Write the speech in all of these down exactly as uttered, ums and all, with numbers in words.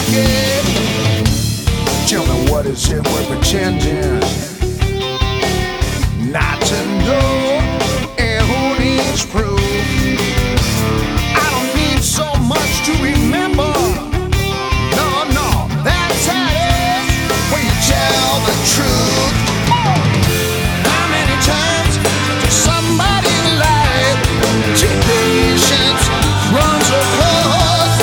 pocket. Tell me, what is it we're pretending not to know? And who needs proof? I don't need so much to remember. No, no, that's how it is when you tell the truth. How many times does somebody lie? Your patience runs a course.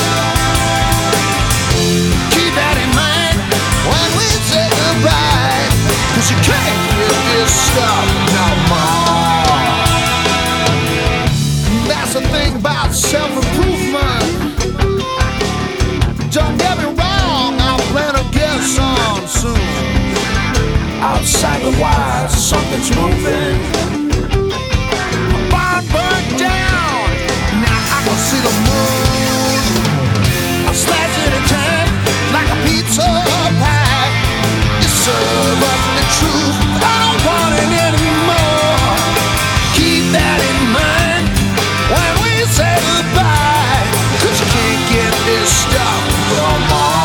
Keep that in mind when we say goodbye, 'cause you can't get this stuff no more. That's the thing about self-improvement. Don't get me wrong, I plan to get some soon. Outside the wires, something's moving. A barn burnt down, now I can see the moon. A slice at a time, like a pizza pie. You serve up the truth, I don't want it anymore. Keep that in mind when we say goodbye, 'cause you can't get this stuff no more.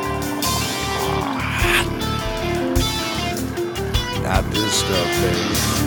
Not this stuff, baby.